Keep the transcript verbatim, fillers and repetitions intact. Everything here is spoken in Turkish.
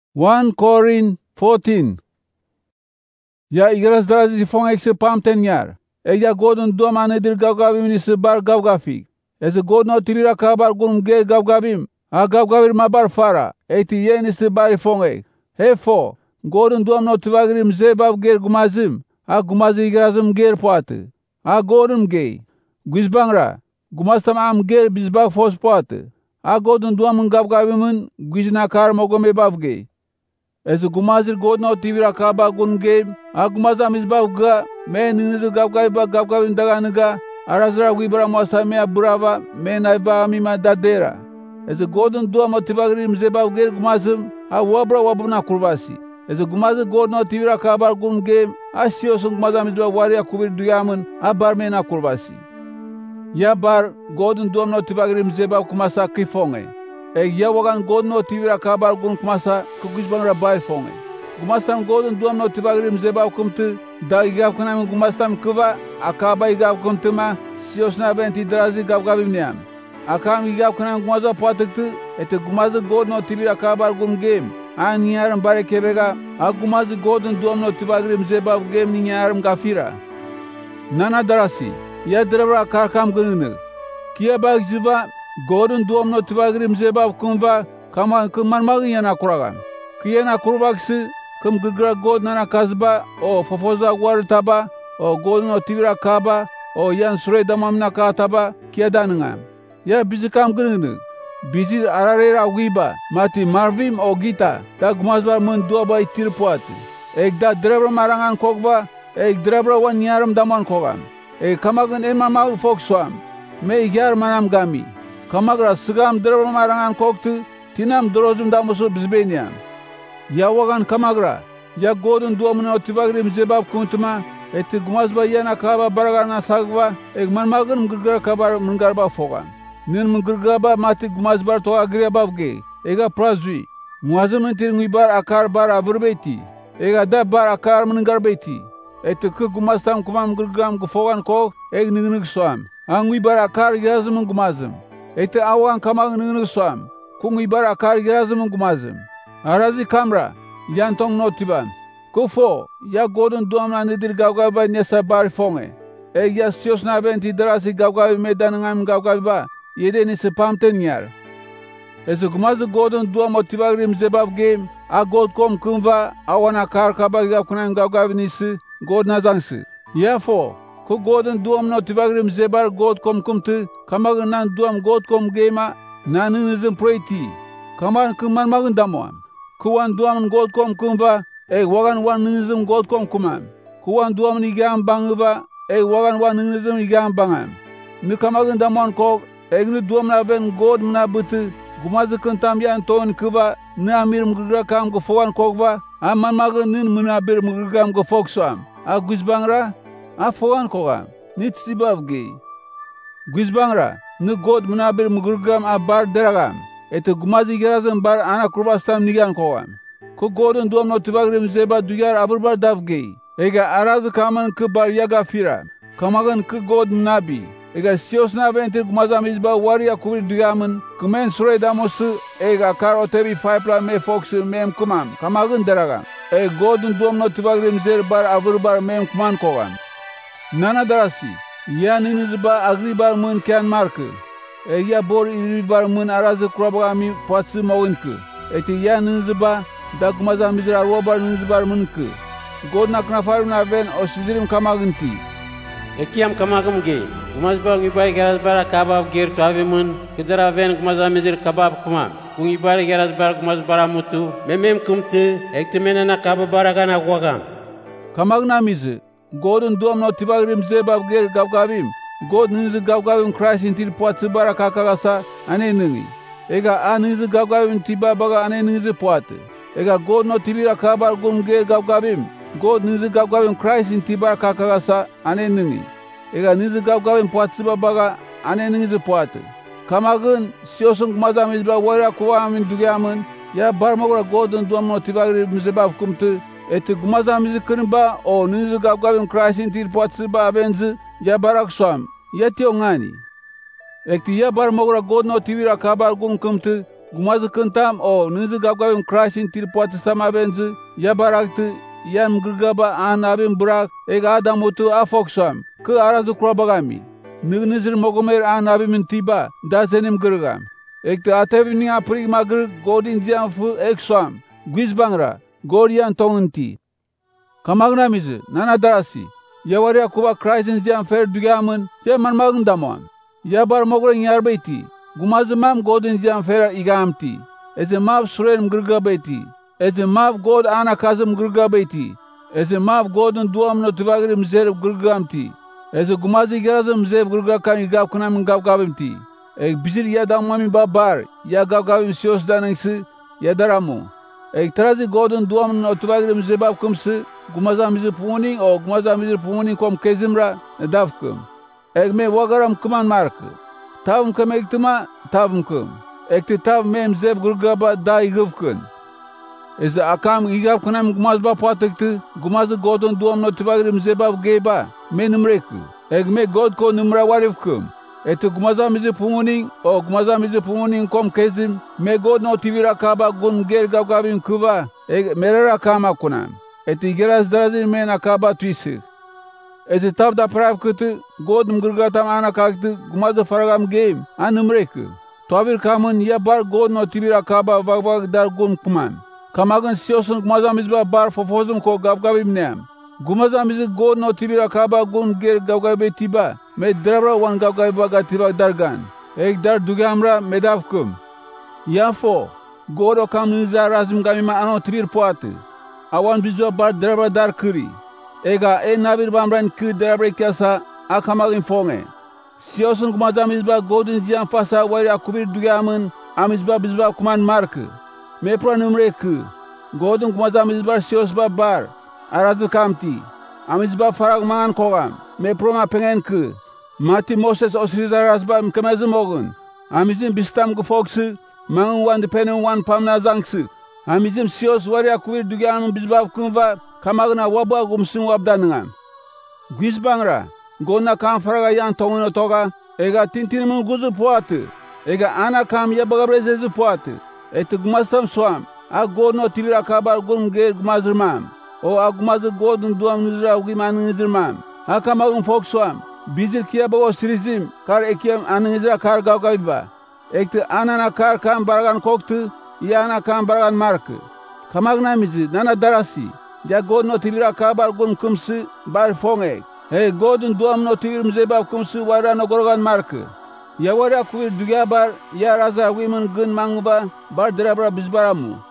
First Corinthians fourteen. Ya igras drazi fong ekse pamten yar. E ya godun duam anedir gavgavim nisi bar gavgafik. Eze godno tibira kabar gunum ger gavgavim. A gavgavir mabar fara. Eti ye nisi bari fong ek. Hefo. Godun duam no tivagrim zebav ger gumazim. A gumazi igrazim ger poate. A godun gay. Guizbangra. Gumastam am ger bizbag fos poate. A godun duam gavgavimun guizna kar mogome bavgay. Ez gumazir godno tivira kaba gun game a gumaza misba ga me niniz gavgai ba gavgavin daga nga arazra wibra mosa me brava me naiba mima dadera. Ez godon dua motivagri mzeba ger gumazim a wabra wabuna kurvasi. Ez gumazir godno tivira kaba gun game a siosung gumaza misba waria kubir duyamun a bar me na kurvasi. Ya bar godon dua motivagri mzeba kumasa kifonge. E ya wagan godno tivira kabar gun kumasa kugizban rabai fonge. Gumastam godon duam no tivagrim zeba kumtu da igav kunam gumastam kuva akaba igav kumtuma siosna benti drazi gavgavim niam. Akam igav kunam gumaza patiktu ete gumaza godno tivira kabar gun game. An niaram bare kebega a gumaza godon duam no tivagrim zeba game niaram gafira. Nana darasi ya drabra karkam gununu. Kia bag ziva godun duam no tivagrim zebav kumva kama kuman magin yana kuragan. Kiyana kurvagsi kum gigra god nana kazba o fofoza war taba o god no tivira kaba o yan sure damam na kataba kiyadananga. Ya bizi kam gırını. Bizi ararera wiba mati marvim o gita ta gumazbar mun duaba itir puati. Ek da drebra marangan kokva ek drebra wan yaram daman kogan. Ek kamagın emama fokswam. Me yar manam gami. Kamagra sigam drebra marangan koktu tinam drozum damusu bizbeniam. Ya wagan kamagra ya godun duamuna otivagrim zebab kuntuma eti gumazba yana kaba baragana sagva ek manmagın mgırgara kabar mngarba fogan. Nin mgırgaba mati gumazbar to agrebavge ega prazui muazım intir ngibar akar bar avurbeti ega da bar akar mngarbeti eti kı gumaztam kumam mgırgam gufogan ko ek ningnig soam angui bar akar yazım gumazım eti awan kamag ningnig soam kungi bar akar yazım gumazım arazi kamra yantong notiban kufo ya godun duamna nidir gavgava nesa bar fonge e ya siosna benti drasi gavgavi medanangam gavgava yede nisi pamten yar. Ez gumazı godun dua motivagrim zebav game a god kom kumva awana kar kabag yapkunan gavgavi nisi god nazansı. Yafo ku godun duam motivagrim zebar god kom kumtu kamagın nan duam god kom game nanınızın proiti kaman kuman magın damuam. Kuwan duam god kom kumva e wagan wan nınızın god kom kumam. Kuwan duam nigam bangva e wagan wan nınızın nigam bangam. Ni kamagın damuan kok egnu duam na ven god mna butu gumazı kıntam yan ton kıva ne amir mgırga kam gufogan kokva aman magın nin mna bir mgırgam gufoksuam a guzbangra a fogan kogam nit sibavgi guzbangra ni god mna bir mgırgam a bar deragam ete gumazı gerazın bar ana kurvastam nigan kogam ku godun duam notivagrim zeba duyar aburbar davgi ega arazı kaman kı bar yaga fira kamagın kı god mnabi ega siosna ventir gumaza mizba waria kubir duyamun kumen sure damosu ega kar otebi faipla me foxu mem kumam kamagın deragam e godun duam notivagrim zer bar avur bar mem kuman kogan nana darasi ya ninizba agri bar mun kan markı e ya bor iri bar mun arazı kurabagami patsı mawınkı eti ya ninizba da gumaza mizra robar ninizbar munkı god naknafar na ven osizirim kamagınti Ekiam kamagam ge gumazba ngibai geraz bara kabab ger tavimun kedara ven gumaza mezir kabab kumam ngibai geraz bara gumazbara mutu memem kumtu ektemena na kabab bara gana wagam kamagna mizi godun duam no tivagrim zebab ger gavgavim god nizi gavgavim Christ intil puatı bara kakagasa ane ningi ega anizi gavgavim tiba baga ane nizi puatı ega god no tibira kabar gum ger gavgavim god nizi gavgavim Christ intil bara kakagasa ane ningi ega nizi gavgavim puatı baga ane nizi puatı kamagın siosung mazam izba wara kuvamin dugamın ya barmagora godun duam no tivagrim zebab kumtu eti gumazam izi kırımba o nizi gavgavim Christ intil puatı ba benzi ya barak soam ya tiongani ekti ya barmagora god no tivira kabar gum kumtu Gumazı kıntam o nızı gavgavim Christ'in tilpuatı samabenzi ya baraktı yan mgırgaba an abim bırak eg adam otu afoksam kı arazı kurabagami. Nıgnızır mogomer an abimin tiba da senim gırgam. Ekte atevini aprig magır godin jian fı eksam güzbangra godian tonunti. Kamagnamizi nana darasi yawaria kuba Christ'in jian fer dügamın ya manmagın damon. Ya bar mogren yarbeyti. Gumazı mam godin jian fer igamti. Eze mav suren mgırgabeti. Eze mav god ana kazım mgırgabeti. Eze mav godin duam no tivagri mzer mgırgamti. Eze gumazı gerazım mzer mgırgakan igav kunam gavgavimti. Ek bizir ya damami babar ya gavgavim sios danengsi ya daramu. Ek trazi godin duam no tivagri mzer babkumsi gumaza mizir puning o gumaza mizir puning kom kezimra nedavkum. Ek me wagaram kuman markı. Tavım kım ektima tavım kım. Ekti tav mem zeb gurgaba da igıvkın. Eze akam igav kunam gumazba patıktı. Gumazı godun duam no tivagrim zebav geyba. Me numrekı. Ek me god ko numra warivkım. Eti gumaza mizi pumuning o gumaza mizi pumuning kom kezim. Me god no tivira kaba gun ger gavgavim kuva. Ek merera kama kunam. Eti geraz darazin men akaba tuisi. Eti tav da prav kıtı. God mgırgatam ana kalktı. Gumazı faragam geyim. Anumrekı. Tavir kamın ya bar god no tivira kaba vag vag dar gun kuman. Kamagın siyosun gumazamız ba bar fofozum ko gavgavim nem. Gumazamızı god no tivira kaba gun ger gavgabe tiba. Me drabra wan gavgabe ga tiba dargan. Ek dar dugamra medavkum. Yafo god o kamınıza razım gamima ano tivir puatı. Awan bizo bar drabra dar kiri. Ega e nabir bamran kı drabra kasa akamagın fonge. Siyosun gumazamız ba godun ziyan fasa wari akubir dugamın amizba bizba kuman markı. Me pro numrekı. Godun gumazamız ba siyos ba bar. Arazı kamti. Amizba farag mangan kogam. Me pro ma pengen kı. Mati Moses osriza razba mkemezim ogun. Amizim bistam gufoksı. Mangun wan depenen wan pamna zangsı. Amizim siyos wari akubir dugamın bizba kumva. Kamagına wabwa gumsun wabdanıngam. Güzbangra. Gonna kam faraga yan tonguno toga. Ega tintinimin guzu puatı. Ega ana kam yabagabrezezi puatı. Eti gumasam suam. A godno tivira kabar gun ger gumazırmam. O a gumazı godun duam nizra ugimanı nizirmam. Ha kamagın fok suam. Bizir kiya babo sirizim. Kar ekiyem anı nizra kar gavgabiba. Ekti anana kar kam baragan koktu. Ya ana kam baragan markı. Kamagna mizi nana darasi. Ya godno tivira kabar gun kumsı bar fongek. Hey godun duam no tivir mzeba kumsu wara no gorgan markı. Ya wara kuir duga bar ya raza wimen gun manguba bar drabra bizbaramu.